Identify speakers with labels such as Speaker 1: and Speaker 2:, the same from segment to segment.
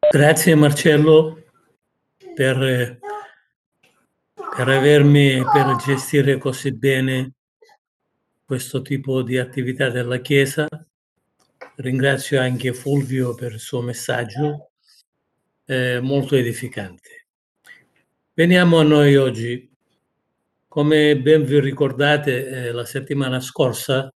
Speaker 1: Grazie Marcello per, per gestire così bene questo tipo di attività della Chiesa. Ringrazio anche Fulvio per il suo messaggio, molto edificante. Veniamo a noi oggi. Come ben vi ricordate, la settimana scorsa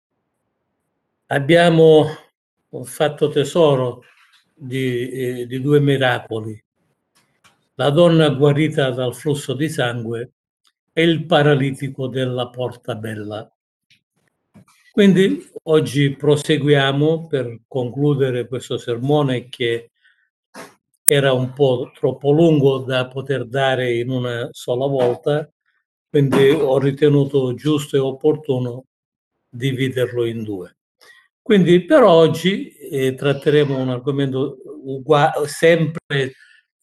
Speaker 1: abbiamo fatto tesoro di due miracoli: la donna guarita dal flusso di sangue e il paralitico della Porta Bella. Quindi oggi proseguiamo per concludere questo sermone, che era un po' troppo lungo da poter dare in una sola volta, quindi ho ritenuto giusto e opportuno dividerlo in due. Quindi per oggi tratteremo un argomento sempre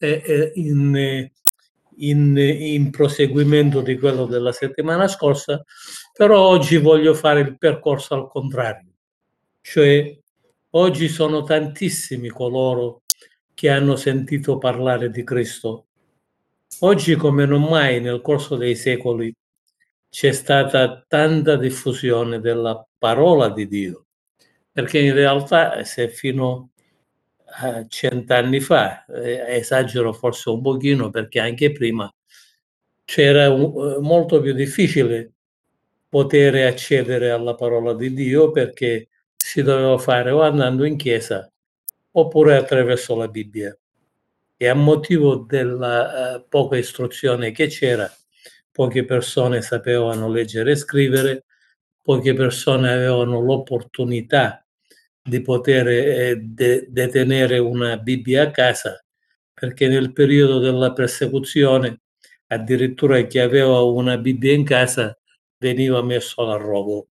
Speaker 1: in proseguimento di quello della settimana scorsa, però oggi voglio fare il percorso al contrario, cioè oggi sono tantissimi coloro che hanno sentito parlare di Cristo. Oggi come non mai nel corso dei secoli c'è stata tanta diffusione della parola di Dio, perché in realtà se fino a 100 anni fa, esagero forse un pochino perché anche prima, c'era molto più difficile poter accedere alla parola di Dio, perché si doveva fare o andando in chiesa oppure attraverso la Bibbia. E a motivo della poca istruzione che c'era, poche persone sapevano leggere e scrivere, poche persone avevano l'opportunità di poter detenere una Bibbia a casa, perché nel periodo della persecuzione addirittura chi aveva una Bibbia in casa veniva messo al rogo.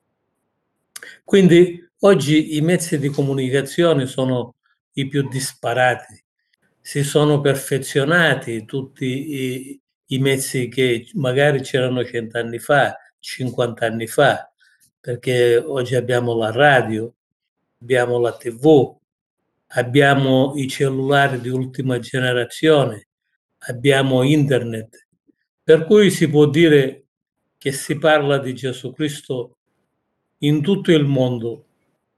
Speaker 1: Quindi oggi i mezzi di comunicazione sono i più disparati, si sono perfezionati tutti i mezzi che magari c'erano 100 anni fa, 50 anni fa, perché oggi abbiamo la radio, abbiamo la TV, abbiamo i cellulari di ultima generazione, abbiamo internet, per cui si può dire che si parla di Gesù Cristo in tutto il mondo,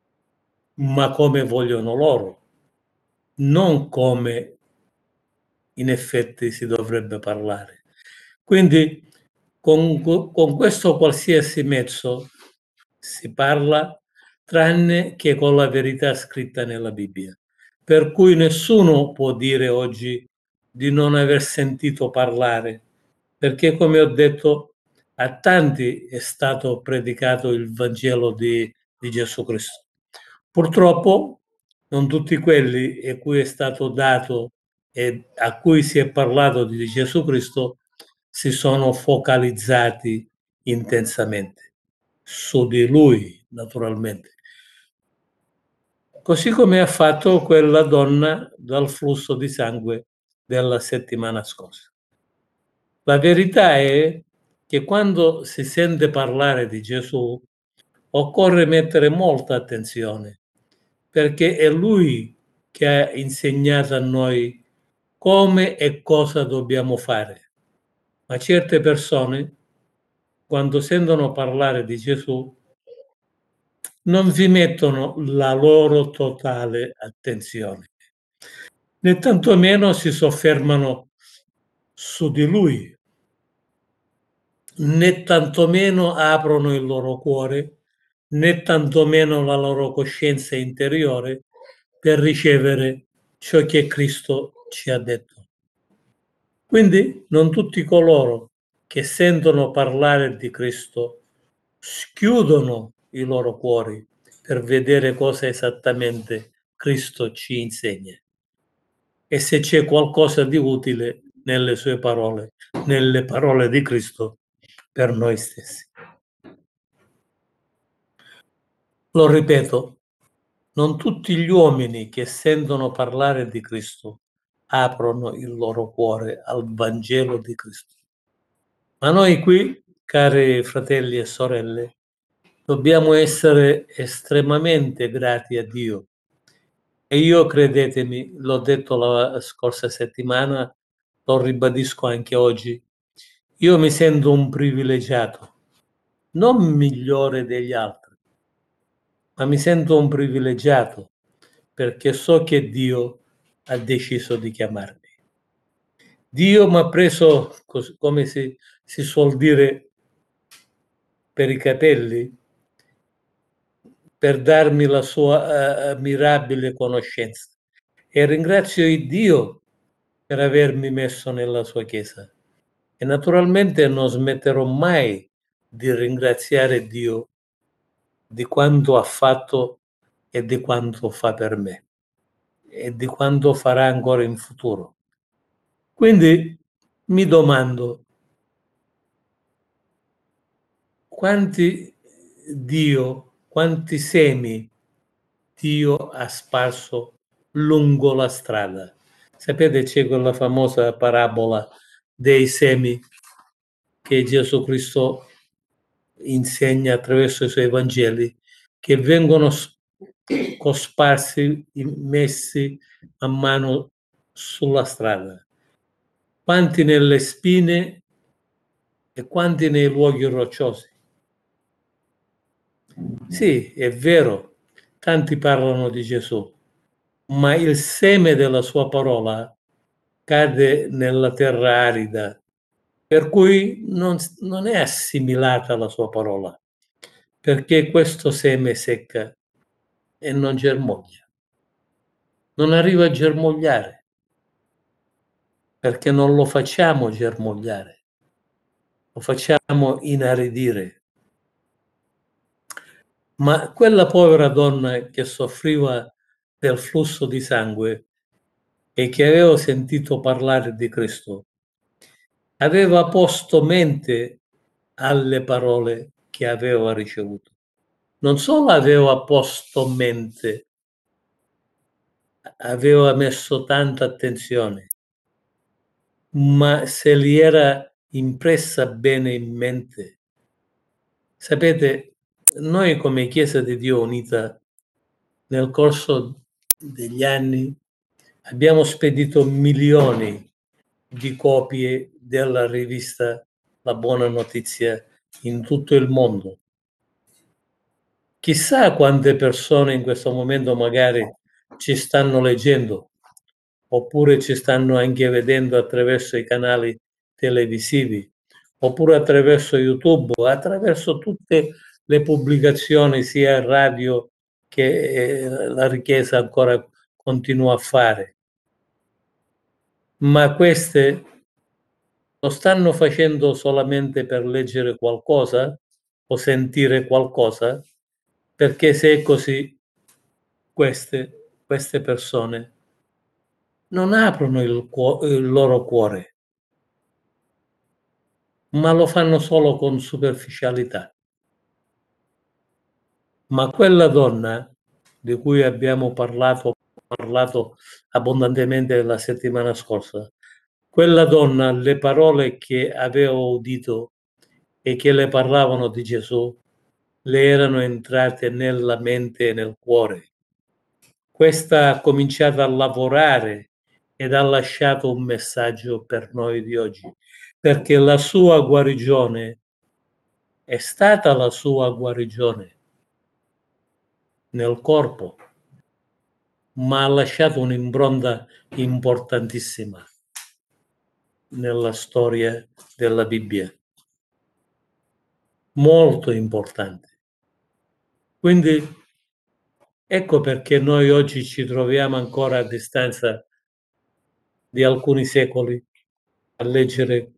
Speaker 1: ma come vogliono loro, non come in effetti si dovrebbe parlare. Quindi con questo qualsiasi mezzo si parla, tranne che con la verità scritta nella Bibbia. Per cui nessuno può dire oggi di non aver sentito parlare, perché come ho detto, a tanti è stato predicato il Vangelo di Gesù Cristo. Purtroppo non tutti quelli a cui è stato dato e a cui si è parlato di Gesù Cristo si sono focalizzati intensamente su di lui, naturalmente. Così come ha fatto quella donna dal flusso di sangue della settimana scorsa. La verità è che quando si sente parlare di Gesù occorre mettere molta attenzione, perché è lui che ha insegnato a noi come e cosa dobbiamo fare. Ma certe persone, quando sentono parlare di Gesù, non vi mettono la loro totale attenzione, né tantomeno si soffermano su di lui, né tantomeno aprono il loro cuore, né tantomeno la loro coscienza interiore per ricevere ciò che Cristo ci ha detto. Quindi non tutti coloro che sentono parlare di Cristo schiudono i loro cuori per vedere cosa esattamente Cristo ci insegna e se c'è qualcosa di utile nelle sue parole, nelle parole di Cristo per noi stessi. Lo ripeto, non tutti gli uomini che sentono parlare di Cristo aprono il loro cuore al Vangelo di Cristo. Ma noi qui, cari fratelli e sorelle, dobbiamo essere estremamente grati a Dio, E io credetemi, l'ho detto la scorsa settimana, lo ribadisco anche oggi, io mi sento un privilegiato, non migliore degli altri, ma mi sento un privilegiato perché so che Dio ha deciso di chiamarmi. Dio mi ha preso, come si suol dire, per i capelli per darmi la sua mirabile conoscenza e ringrazio il Dio per avermi messo nella sua Chiesa. E naturalmente non smetterò mai di ringraziare Dio di quanto ha fatto e di quanto fa per me e di quanto farà ancora in futuro. Quindi mi domando quanti quanti semi Dio ha sparso lungo la strada. Sapete, c'è quella famosa parabola dei semi che Gesù Cristo insegna attraverso i suoi Vangeli, che vengono cosparsi, messi a mano sulla strada, quanti nelle spine e quanti nei luoghi rocciosi. Sì, è vero, tanti parlano di Gesù, ma il seme della sua parola cade nella terra arida, per cui non è assimilata la sua parola, perché questo seme secca e non germoglia, non arriva a germogliare, perché non lo facciamo germogliare, lo facciamo inaridire. Ma quella povera donna che soffriva del flusso di sangue e che aveva sentito parlare di Cristo, aveva posto mente alle parole che aveva ricevuto. Non solo aveva posto mente, aveva messo tanta attenzione, ma se li era impressa bene in mente. Sapete, noi come Chiesa di Dio Unita nel corso degli anni abbiamo spedito milioni di copie della rivista La Buona Notizia in tutto il mondo. Chissà quante persone in questo momento magari ci stanno leggendo, oppure ci stanno anche vedendo attraverso i canali televisivi, oppure attraverso YouTube, attraverso tutte le pubblicazioni sia in radio che la Chiesa ancora continua a fare. Ma queste lo stanno facendo solamente per leggere qualcosa o sentire qualcosa? Perché se è così, queste persone non aprono il loro cuore, ma lo fanno solo con superficialità. Ma quella donna di cui abbiamo parlato abbondantemente la settimana scorsa, quella donna, le parole che aveva udito e che le parlavano di Gesù, le erano entrate nella mente e nel cuore. Questa ha cominciato a lavorare ed ha lasciato un messaggio per noi di oggi, perché la sua guarigione è stata la sua guarigione nel corpo, ma ha lasciato un'impronta importantissima nella storia della Bibbia, molto importante. Quindi ecco perché noi oggi ci troviamo ancora a distanza di alcuni secoli a leggere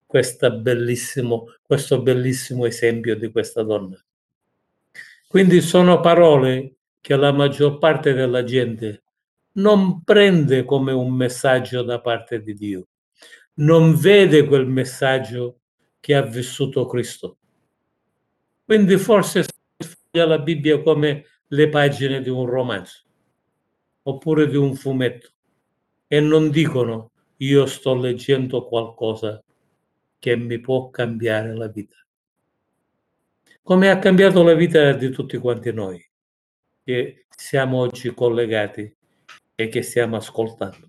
Speaker 1: questo bellissimo esempio di questa donna. Quindi sono parole che la maggior parte della gente non prende come un messaggio da parte di Dio, non vede quel messaggio che ha vissuto Cristo. Quindi forse sfoglia la Bibbia come le pagine di un romanzo oppure di un fumetto e non dicono io sto leggendo qualcosa che mi può cambiare la vita. Come ha cambiato la vita di tutti quanti noi che siamo oggi collegati e che stiamo ascoltando.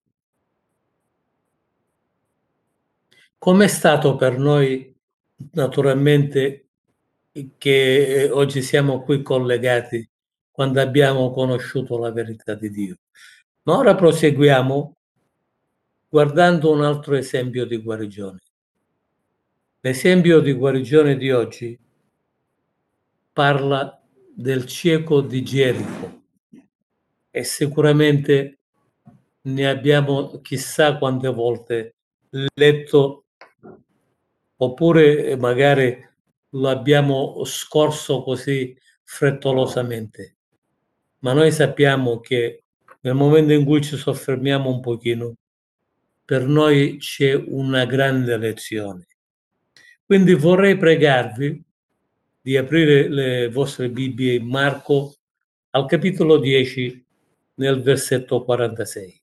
Speaker 1: Com'è stato per noi, naturalmente, che oggi siamo qui collegati quando abbiamo conosciuto la verità di Dio. Ma ora proseguiamo guardando un altro esempio di guarigione. L'esempio di guarigione di oggi parla del cieco di Gerico e sicuramente ne abbiamo chissà quante volte letto oppure magari lo abbiamo scorso così frettolosamente. Ma noi sappiamo che nel momento in cui ci soffermiamo un pochino, per noi c'è una grande lezione. Quindi vorrei pregarvi di aprire le vostre Bibbie in Marco al capitolo 10 nel versetto 46.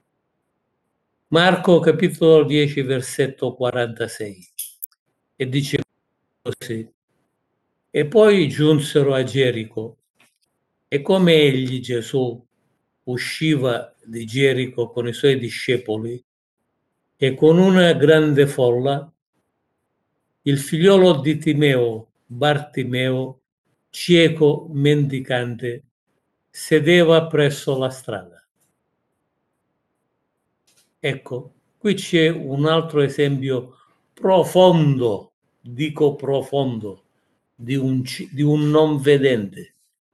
Speaker 1: Marco capitolo 10 versetto 46 e dice così: e poi giunsero a Gerico e come egli Gesù usciva di Gerico con i suoi discepoli e con una grande folla, il figliolo di Timeo, Bartimeo, cieco mendicante, sedeva presso la strada. Ecco, qui c'è un altro esempio profondo, dico profondo, di un non vedente.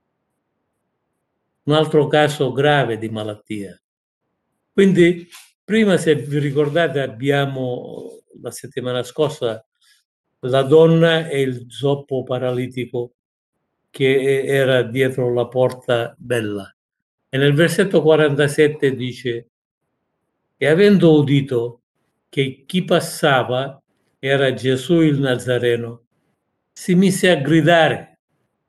Speaker 1: Un altro caso grave di malattia. Quindi, prima, se vi ricordate, abbiamo la settimana scorsa la donna e il zoppo paralitico che era dietro la porta bella. E nel versetto 47 dice: e avendo udito che chi passava era Gesù il Nazareno, si mise a gridare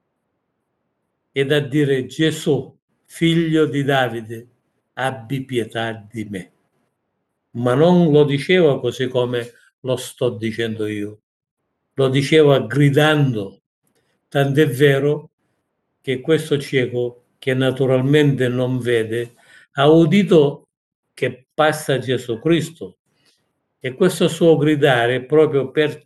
Speaker 1: ed a dire: Gesù, figlio di Davide, abbi pietà di me. Ma non lo diceva così come lo sto dicendo io, lo diceva gridando, tant'è vero che questo cieco, che naturalmente non vede, ha udito che passa Gesù Cristo e questo suo gridare è proprio per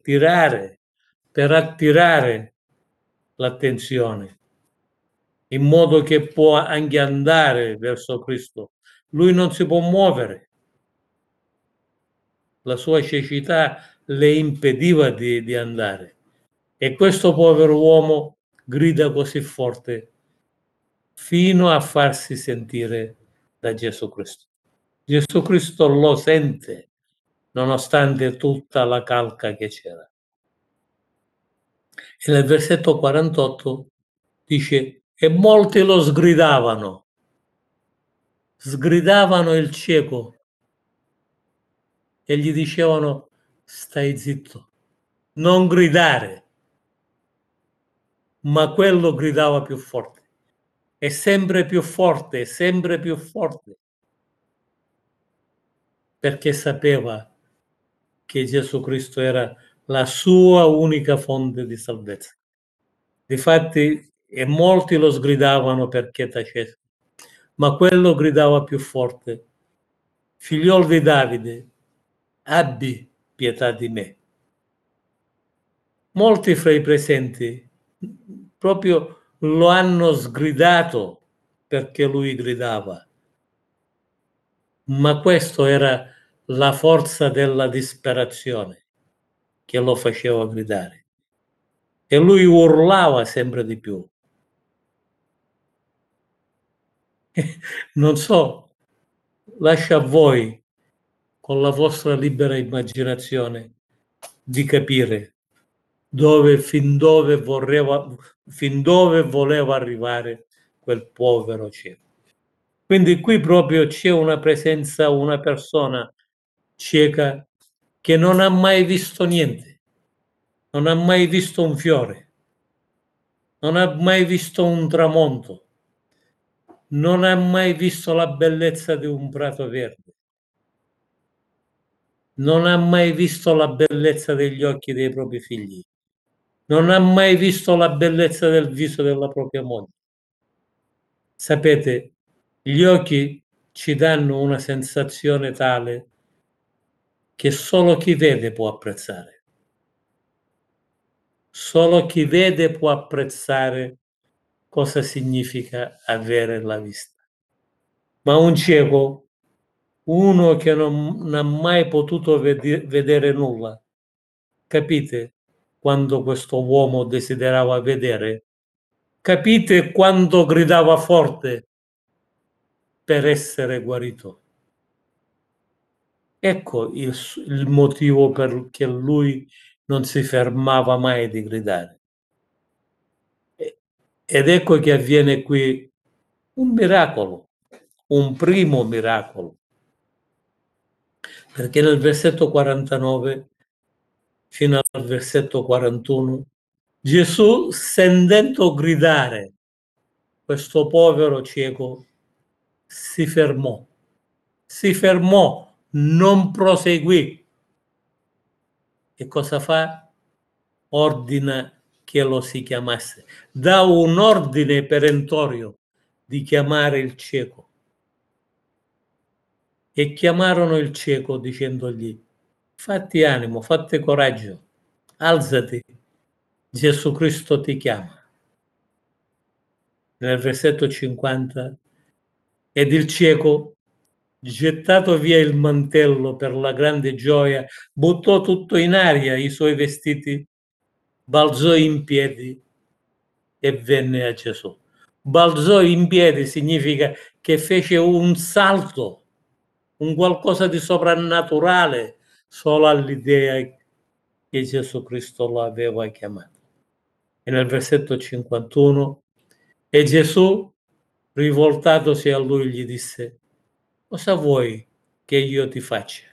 Speaker 1: attirare l'attenzione, in modo che può anche andare verso Cristo. Lui non si può muovere, la sua cecità le impediva di andare. E questo povero uomo grida così forte fino a farsi sentire da Gesù Cristo. Gesù Cristo lo sente, nonostante tutta la calca che c'era. E nel versetto 48 dice: e molti lo sgridavano il cieco e gli dicevano: stai zitto, non gridare. Ma quello gridava più forte, e sempre più forte, perché sapeva che Gesù Cristo era la sua unica fonte di salvezza. Difatti, e molti lo sgridavano perché tacesse, ma quello gridava più forte: figliol di Davide, abbi pietà di me. Molti fra i presenti proprio lo hanno sgridato perché lui gridava, ma questo era la forza della disperazione che lo faceva gridare e lui urlava sempre di più. Non so, lascia a voi, con la vostra libera immaginazione, di capire fin dove voleva arrivare quel povero cieco. Quindi qui proprio c'è una presenza, una persona cieca che non ha mai visto niente, non ha mai visto un fiore, non ha mai visto un tramonto, non ha mai visto la bellezza di un prato verde, non ha mai visto la bellezza degli occhi dei propri figli, non ha mai visto la bellezza del viso della propria moglie. Sapete, gli occhi ci danno una sensazione tale che solo chi vede può apprezzare. Solo chi vede può apprezzare cosa significa avere la vista. Ma un cieco, uno che non ha mai potuto vedere nulla, capite quando questo uomo desiderava vedere? Capite quando gridava forte per essere guarito? Ecco il motivo perché lui non si fermava mai di gridare. Ed ecco che avviene qui un miracolo, un primo miracolo, perché nel versetto 49 fino al versetto 41 Gesù, sentendo gridare questo povero cieco, si fermò, non proseguì. E cosa fa? Ordina che lo si chiamasse. Dà un ordine perentorio di chiamare il cieco. E chiamarono il cieco dicendogli: fatti animo, fatti coraggio, alzati, Gesù Cristo ti chiama. Nel versetto 50, ed il cieco, gettato via il mantello per la grande gioia, buttò tutto in aria i suoi vestiti, balzò in piedi e venne a Gesù. Balzò in piedi significa che fece un salto, un qualcosa di soprannaturale, solo all'idea che Gesù Cristo lo aveva chiamato. E nel versetto 51, e Gesù, rivoltatosi a lui, gli disse: cosa vuoi che io ti faccia?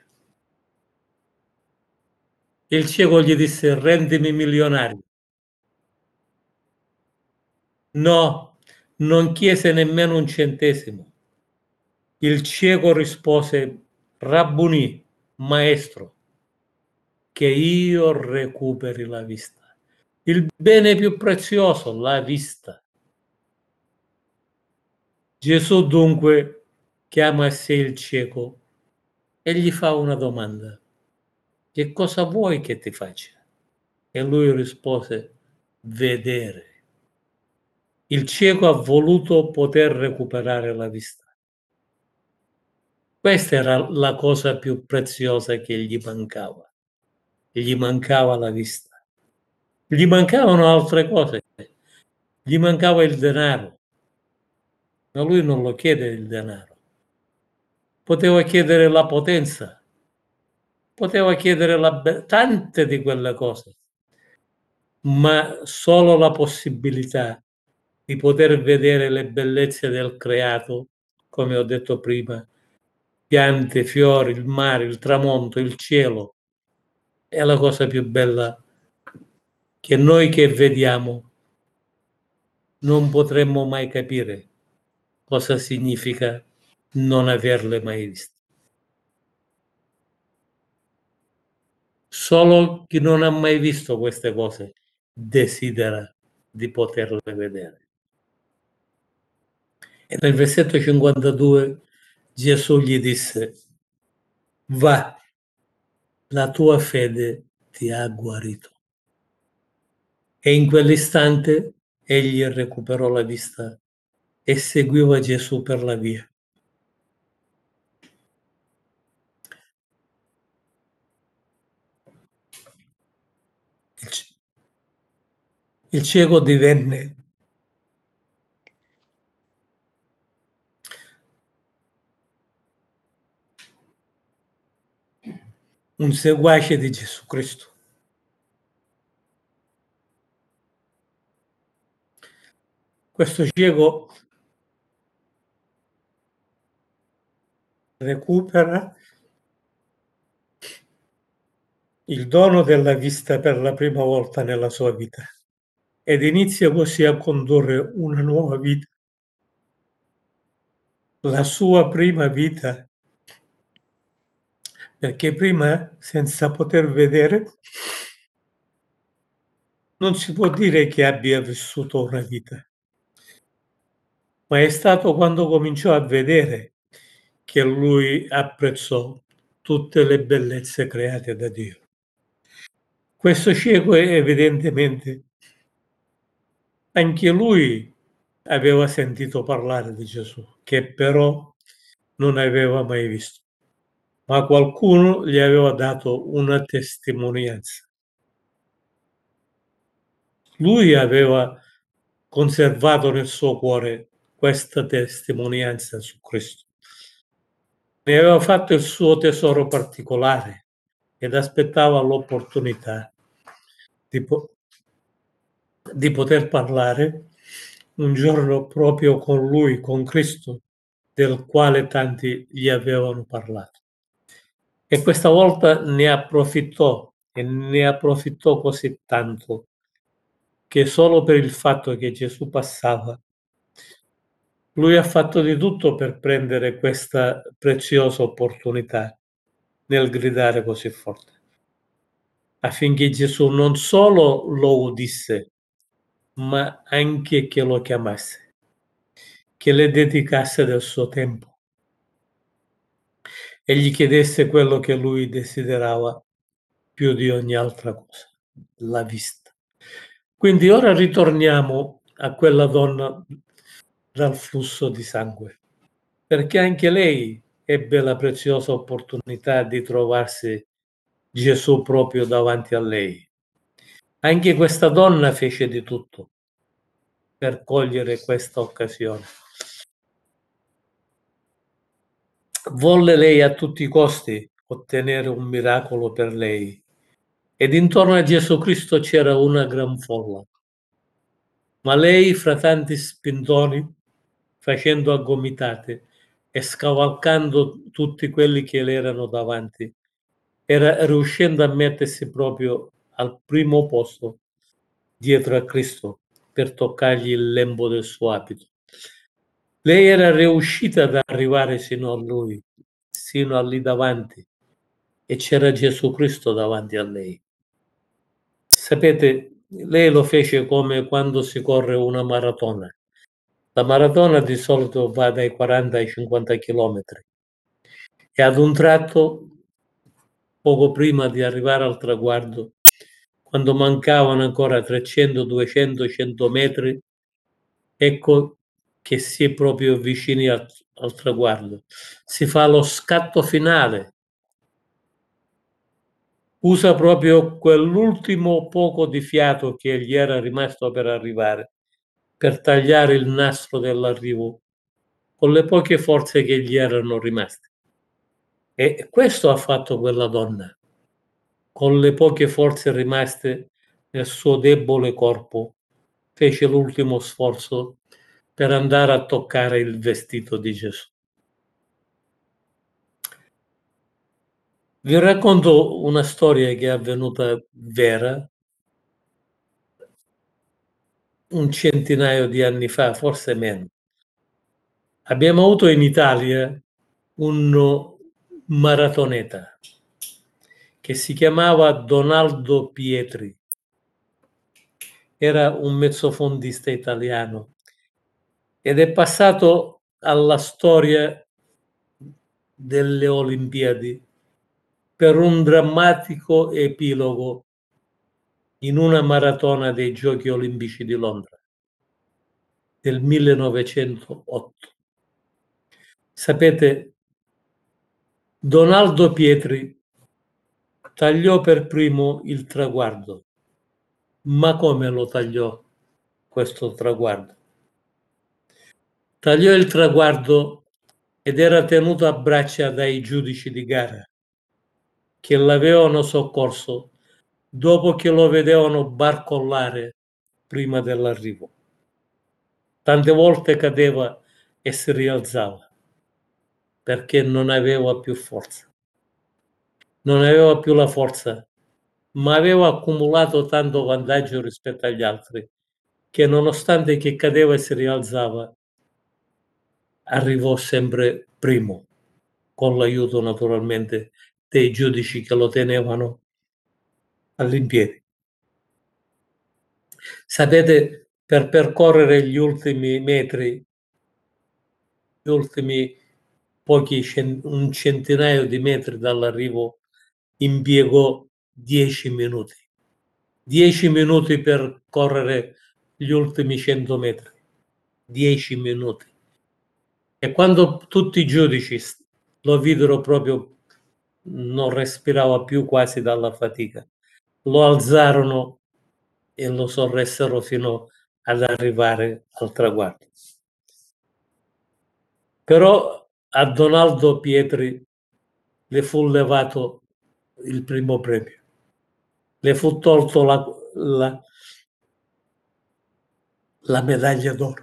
Speaker 1: Il cieco gli disse: rendimi milionario. No, non chiese nemmeno un centesimo. Il cieco rispose: Rabbunì, maestro, che io recuperi la vista. Il bene più prezioso, la vista. Gesù dunque chiama a sé il cieco e gli fa una domanda: che cosa vuoi che ti faccia? E lui rispose: vedere. Il cieco ha voluto poter recuperare la vista. Questa era la cosa più preziosa che gli mancava. Gli mancava la vista. Gli mancavano altre cose. Gli mancava il denaro, ma lui non lo chiede il denaro. Poteva chiedere la potenza, poteva chiedere tante di quelle cose, ma solo la possibilità di poter vedere le bellezze del creato, come ho detto prima, piante, fiori, il mare, il tramonto, il cielo, è la cosa più bella che noi che vediamo non potremmo mai capire cosa significa non averle mai viste. Solo chi non ha mai visto queste cose desidera di poterle vedere. E nel versetto 52 Gesù gli disse: va, la tua fede ti ha guarito. E in quell'istante egli recuperò la vista e seguiva Gesù per la via. Il, il cieco divenne un seguace di Gesù Cristo. Questo cieco recupera il dono della vista per la prima volta nella sua vita ed inizia così a condurre una nuova vita, la sua prima vita, perché prima, senza poter vedere, non si può dire che abbia vissuto una vita, ma è stato quando cominciò a vedere che lui apprezzò tutte le bellezze create da Dio. Questo cieco evidentemente anche lui aveva sentito parlare di Gesù, che però non aveva mai visto, ma qualcuno gli aveva dato una testimonianza. Lui aveva conservato nel suo cuore questa testimonianza su Cristo. Ne aveva fatto il suo tesoro particolare ed aspettava l'opportunità di, di poter parlare un giorno proprio con lui, con Cristo, del quale tanti gli avevano parlato. E questa volta ne approfittò e ne approfittò così tanto che solo per il fatto che Gesù passava, lui ha fatto di tutto per prendere questa preziosa opportunità nel gridare così forte, affinché Gesù non solo lo udisse, ma anche che lo chiamasse, che le dedicasse del suo tempo e gli chiedesse quello che lui desiderava più di ogni altra cosa, la vista. Quindi ora ritorniamo a quella donna dal flusso di sangue, perché anche lei ebbe la preziosa opportunità di trovarsi Gesù proprio davanti a lei. Anche questa donna fece di tutto per cogliere questa occasione. Volle lei a tutti i costi ottenere un miracolo per lei ed intorno a Gesù Cristo c'era una gran folla. Ma lei, fra tanti spintoni, facendo a gomitate e scavalcando tutti quelli che le erano davanti, era riuscendo a mettersi proprio al primo posto dietro a Cristo per toccargli il lembo del suo abito. Lei era riuscita ad arrivare sino a lui, sino a lì davanti, e c'era Gesù Cristo davanti a lei. Sapete, lei lo fece come quando si corre una maratona. La maratona di solito va dai 40 ai 50 chilometri e ad un tratto, poco prima di arrivare al traguardo, quando mancavano ancora 300, 200, 100 metri, ecco che si è proprio vicini al traguardo. Si fa lo scatto finale, usa proprio quell'ultimo poco di fiato che gli era rimasto per arrivare, per tagliare il nastro dell'arrivo, con le poche forze che gli erano rimaste. E questo ha fatto quella donna, con le poche forze rimaste nel suo debole corpo, fece l'ultimo sforzo per andare a toccare il vestito di Gesù. Vi racconto una storia che è avvenuta vera un centinaio di anni fa, forse meno. Abbiamo avuto in Italia un maratoneta che si chiamava Donaldo Pietri. Era un mezzofondista italiano ed è passato alla storia delle Olimpiadi per un drammatico epilogo in una maratona dei Giochi Olimpici di Londra del 1908. Sapete, Donaldo Pietri tagliò per primo il traguardo. Ma come lo tagliò questo traguardo? Tagliò il traguardo ed era tenuto a braccia dai giudici di gara che l'avevano soccorso dopo che lo vedevano barcollare prima dell'arrivo. Tante volte cadeva e si rialzava perché non aveva più forza. Non aveva più la forza, ma aveva accumulato tanto vantaggio rispetto agli altri che nonostante che cadeva e si rialzava, arrivò sempre primo, con l'aiuto naturalmente dei giudici che lo tenevano all'impiedi. Sapete, per percorrere gli ultimi metri, gli ultimi un centinaio di metri dall'arrivo, impiegò 10 minuti. 10 minuti per correre gli ultimi 100 metri. 10 minuti. E quando tutti i giudici lo videro proprio, non respirava più quasi dalla fatica, lo alzarono e lo sorressero fino ad arrivare al traguardo. Però a Donaldo Pietri le fu levato il primo premio, le fu tolto la medaglia d'oro.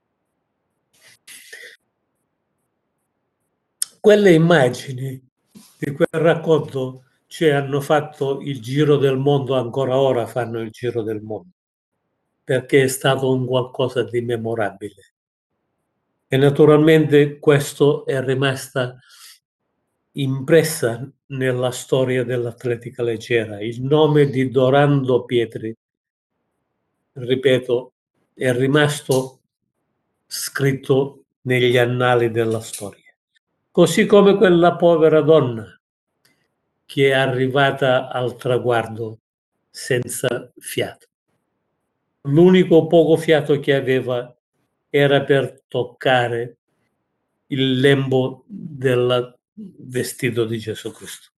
Speaker 1: Quelle immagini di quel racconto ci hanno fatto il giro del mondo, ancora ora fanno il giro del mondo, perché è stato un qualcosa di memorabile. E naturalmente questo è rimasta impressa nella storia dell'atletica leggera. Il nome di Dorando Pietri, ripeto, è rimasto scritto negli annali della storia. Così come quella povera donna che è arrivata al traguardo senza fiato. L'unico poco fiato che aveva era per toccare il lembo del vestito di Gesù Cristo.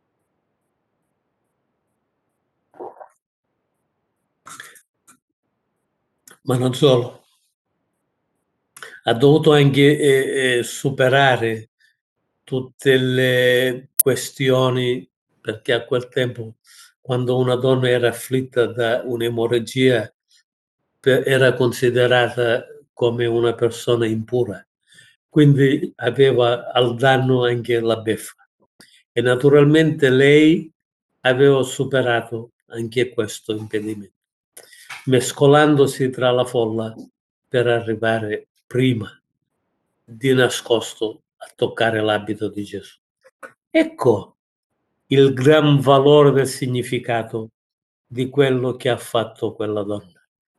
Speaker 1: Ma non solo, ha dovuto anche superare tutte le questioni, perché a quel tempo, quando una donna era afflitta da un'emorragia, era considerata come una persona impura, quindi aveva al danno anche la beffa. E naturalmente lei aveva superato anche questo impedimento, mescolandosi tra la folla per arrivare prima di nascosto a toccare l'abito di Gesù. Ecco il gran valore del significato di quello che ha fatto quella donna.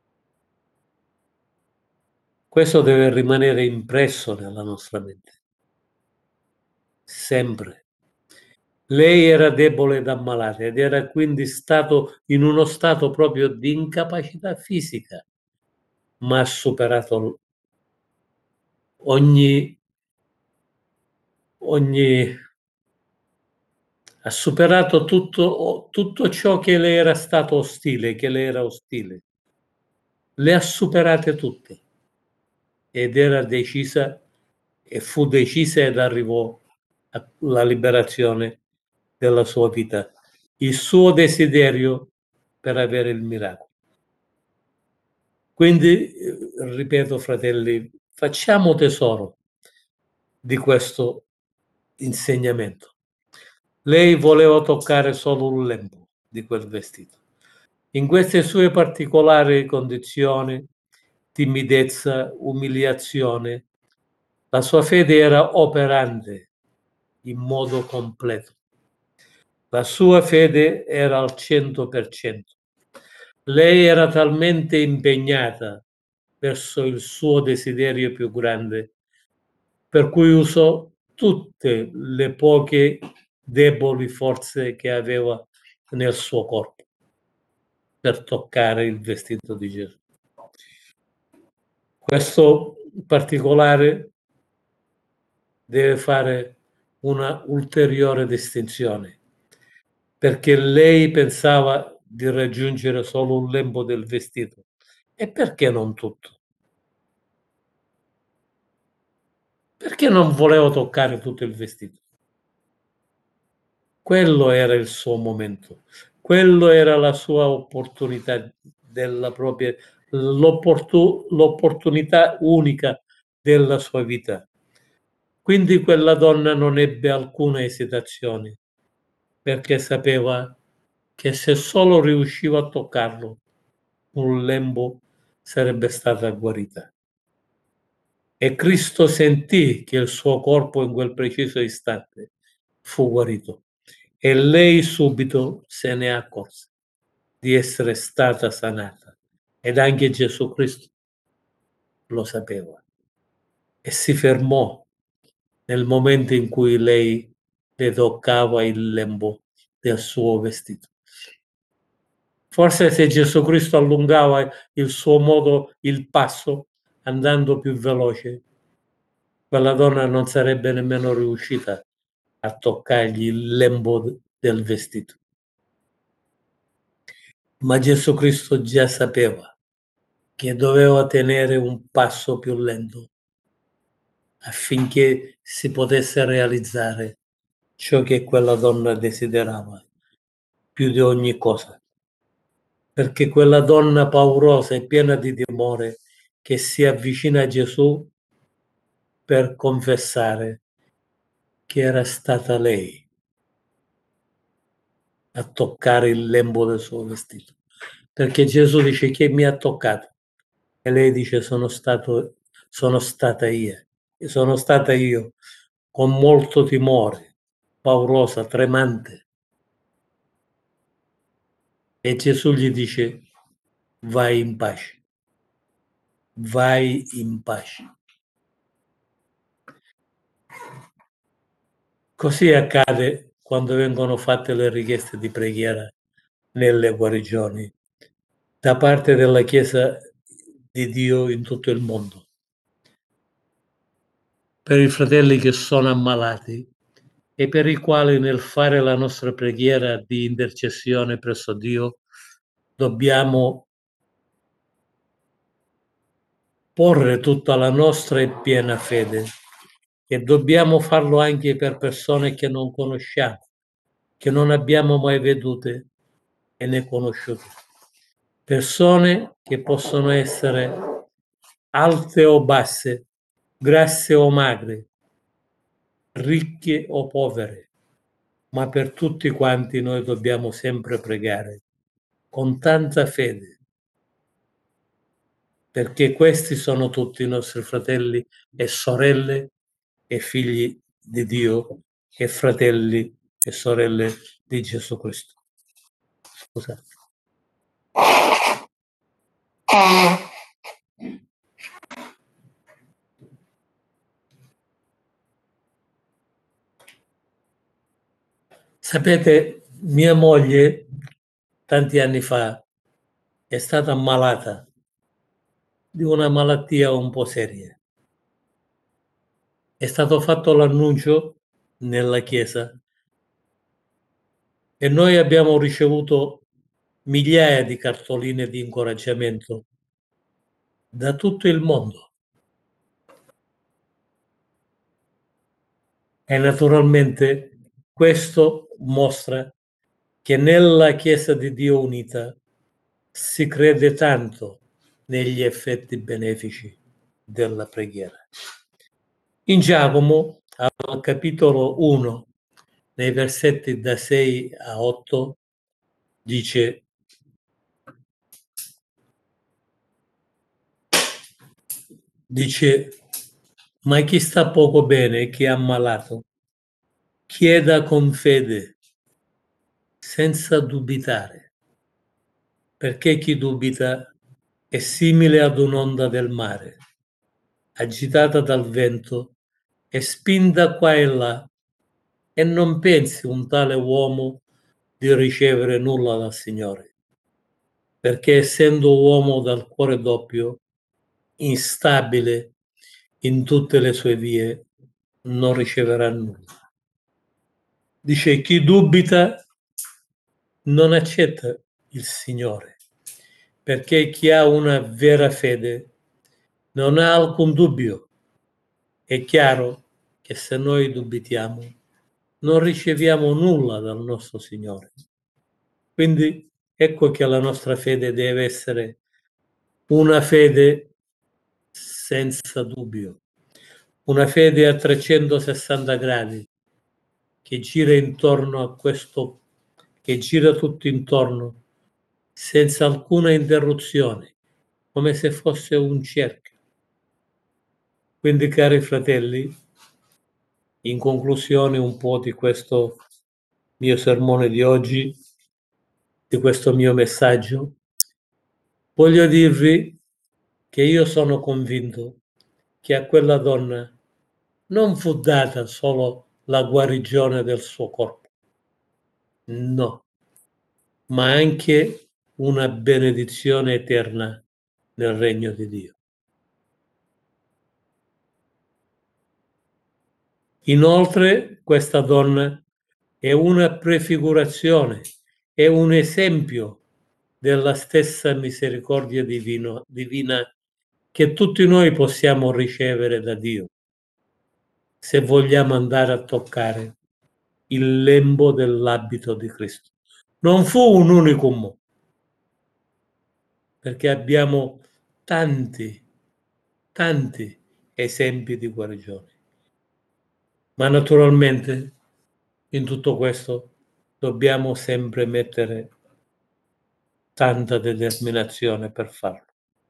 Speaker 1: Questo deve rimanere impresso nella nostra mente, sempre. Lei era debole ed ammalata ed era quindi stato in uno stato proprio di incapacità fisica, ma ha superato ogni, ogni ha superato tutto ciò che le era stato ostile, che le era ostile. Le ha superate tutte ed era decisa e fu decisa ed arrivò alla liberazione della sua vita, il suo desiderio per avere il miracolo. Quindi, ripeto, fratelli, facciamo tesoro di questo insegnamento. Lei voleva toccare solo un lembo di quel vestito. In queste sue particolari condizioni, timidezza, umiliazione, la sua fede era operante in modo completo. La sua fede era al 100%. Lei era talmente impegnata verso il suo desiderio più grande, per cui usò tutte le poche deboli forze che aveva nel suo corpo per toccare il vestito di Gesù. Questo particolare deve fare una ulteriore distinzione, perché lei pensava di raggiungere solo un lembo del vestito. E perché non tutto? Perché non voleva toccare tutto il vestito? Quello era il suo momento, quello era la sua opportunità della propria, l'opportunità unica della sua vita. Quindi quella donna non ebbe alcuna esitazione, perché sapeva che se solo riusciva a toccarlo, un lembo sarebbe stata guarita. E Cristo sentì che il suo corpo in quel preciso istante fu guarito e lei subito se ne accorse di essere stata sanata ed anche Gesù Cristo lo sapeva e si fermò nel momento in cui lei le toccava il lembo del suo vestito. Forse se Gesù Cristo allungava il passo, andando più veloce, quella donna non sarebbe nemmeno riuscita a toccargli il lembo del vestito. Ma Gesù Cristo già sapeva che doveva tenere un passo più lento affinché si potesse realizzare ciò che quella donna desiderava più di ogni cosa. Perché quella donna paurosa e piena di timore che si avvicina a Gesù per confessare che era stata lei a toccare il lembo del suo vestito. Perché Gesù dice: chi mi ha toccato? E lei dice: sono stata io. E sono stata io, con molto timore, paurosa, tremante. E Gesù gli dice: vai in pace, vai in pace. Così accade quando vengono fatte le richieste di preghiera nelle guarigioni da parte della Chiesa di Dio in tutto il mondo. Per i fratelli che sono ammalati e per i quali nel fare la nostra preghiera di intercessione presso Dio dobbiamo porre tutta la nostra e piena fede, e dobbiamo farlo anche per persone che non conosciamo, che non abbiamo mai vedute e né conosciute. Persone che possono essere alte o basse, grasse o magre, ricche o povere, ma per tutti quanti noi dobbiamo sempre pregare con tanta fede, perché questi sono tutti i nostri fratelli e sorelle e figli di Dio e fratelli e sorelle di Gesù Cristo. Scusate. Sapete, mia moglie tanti anni fa è stata ammalata di una malattia un po' seria. È stato fatto l'annuncio nella chiesa e noi abbiamo ricevuto migliaia di cartoline di incoraggiamento da tutto il mondo. E naturalmente questo mostra che nella Chiesa di Dio unita si crede tanto negli effetti benefici della preghiera. In Giacomo, al capitolo 1, nei versetti da 6 a 8, dice: ma chi sta poco bene e chi è ammalato, chieda con fede, senza dubitare, perché chi dubita è simile ad un'onda del mare, agitata dal vento e spinta qua e là, e non pensi un tale uomo di ricevere nulla dal Signore, perché essendo uomo dal cuore doppio, instabile in tutte le sue vie, non riceverà nulla. Dice: chi dubita non accetta il Signore, perché chi ha una vera fede non ha alcun dubbio. È chiaro che se noi dubitiamo non riceviamo nulla dal nostro Signore. Quindi ecco che la nostra fede deve essere una fede senza dubbio, una fede a 360 gradi, che gira intorno a questo, che gira tutto intorno, senza alcuna interruzione, come se fosse un cerchio. Quindi, cari fratelli, in conclusione un po' di questo mio sermone di oggi, di questo mio messaggio, voglio dirvi che io sono convinto che a quella donna non fu data solo la guarigione del suo corpo, no, ma anche una benedizione eterna nel regno di Dio. Inoltre, questa donna è una prefigurazione, è un esempio della stessa misericordia divina che tutti noi possiamo ricevere da Dio se vogliamo andare a toccare il lembo dell'abito di Cristo. Non fu un unicum, perché abbiamo tanti, tanti esempi di guarigione. Ma naturalmente in tutto questo dobbiamo sempre mettere tanta determinazione per farlo.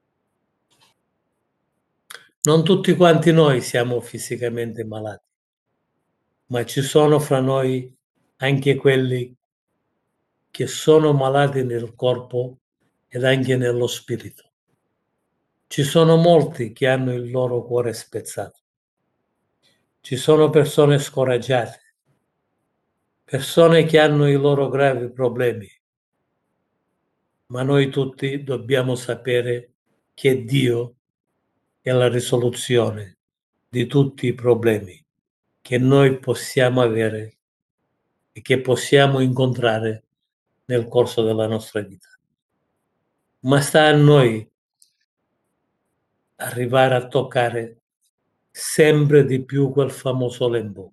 Speaker 1: Non tutti quanti noi siamo fisicamente malati, ma ci sono fra noi anche quelli che sono malati nel corpo ed anche nello spirito. Ci sono molti che hanno il loro cuore spezzato. Ci sono persone scoraggiate, persone che hanno i loro gravi problemi, ma noi tutti dobbiamo sapere che Dio è la risoluzione di tutti i problemi che noi possiamo avere e che possiamo incontrare nel corso della nostra vita. Ma sta a noi arrivare a toccare sempre di più quel famoso lembo.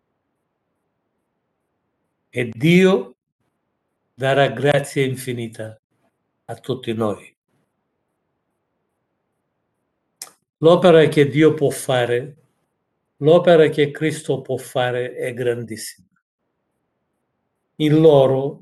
Speaker 1: E Dio darà grazia infinita a tutti noi. L'opera che Dio può fare, l'opera che Cristo può fare è grandissima. In loro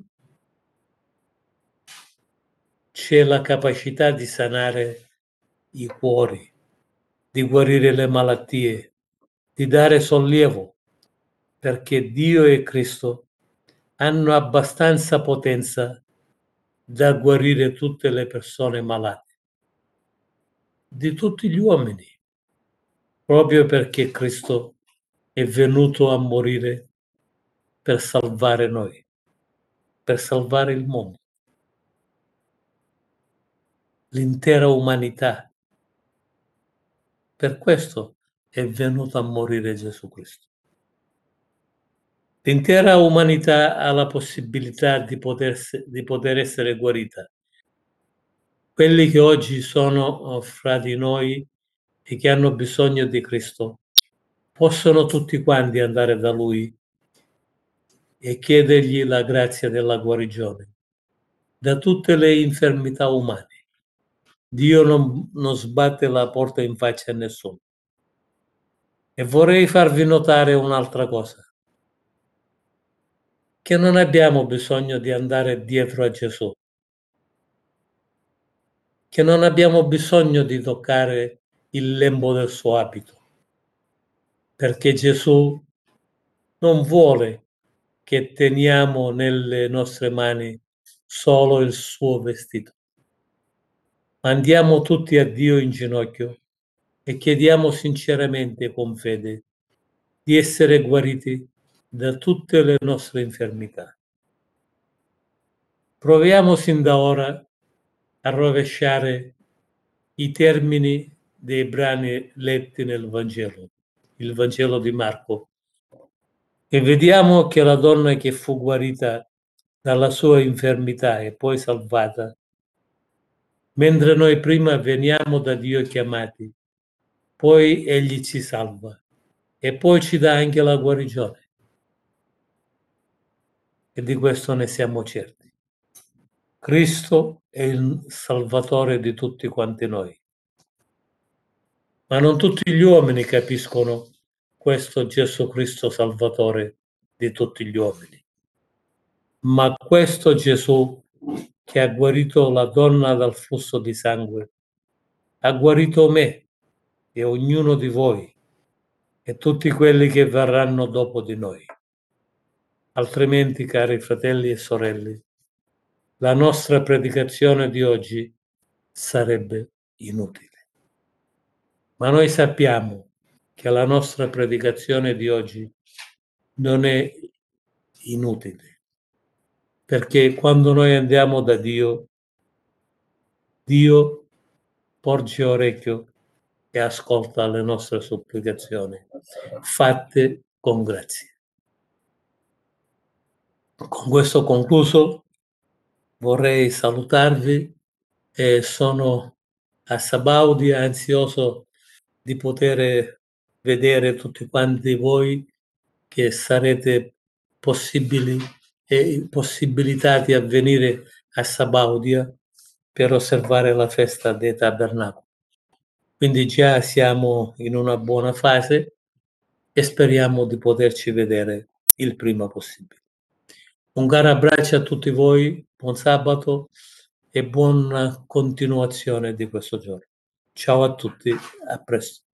Speaker 1: c'è la capacità di sanare i cuori, di guarire le malattie, di dare sollievo, perché Dio e Cristo hanno abbastanza potenza da guarire tutte le persone malate, di tutti gli uomini, proprio perché Cristo è venuto a morire per salvare noi, per salvare il mondo, l'intera umanità. Per questo è venuto a morire Gesù Cristo. L'intera umanità ha la possibilità di poter essere guarita. Quelli che oggi sono fra di noi e che hanno bisogno di Cristo possono tutti quanti andare da Lui e chiedergli la grazia della guarigione da tutte le infermità umane. Dio non sbatte la porta in faccia a nessuno. E vorrei farvi notare un'altra cosa, che non abbiamo bisogno di andare dietro a Gesù, che non abbiamo bisogno di toccare il lembo del suo abito, perché Gesù non vuole che teniamo nelle nostre mani solo il suo vestito. Andiamo tutti a Dio in ginocchio e chiediamo sinceramente e con fede di essere guariti da tutte le nostre infermità. Proviamo sin da ora a rovesciare i termini dei brani letti nel Vangelo, il Vangelo di Marco, e vediamo che la donna che fu guarita dalla sua infermità e poi salvata, mentre noi prima veniamo da Dio chiamati, poi Egli ci salva e poi ci dà anche la guarigione. E di questo ne siamo certi. Cristo è il Salvatore di tutti quanti noi. Ma non tutti gli uomini capiscono questo Gesù Cristo Salvatore di tutti gli uomini. Ma questo Gesù che ha guarito la donna dal flusso di sangue, ha guarito me e ognuno di voi e tutti quelli che verranno dopo di noi. Altrimenti, cari fratelli e sorelle, la nostra predicazione di oggi sarebbe inutile. Ma noi sappiamo che la nostra predicazione di oggi non è inutile, perché quando noi andiamo da Dio, Dio porge orecchio e ascolta le nostre supplicazioni, fatte con grazia. Con questo concluso vorrei salutarvi e sono a Sabaudia ansioso di poter vedere tutti quanti voi che sarete possibili e possibilitati a venire a Sabaudia per osservare la festa dei tabernacoli. Quindi già siamo in una buona fase e speriamo di poterci vedere il prima possibile. Un caro abbraccio a tutti voi, buon sabato e buona continuazione di questo giorno. Ciao a tutti, a presto.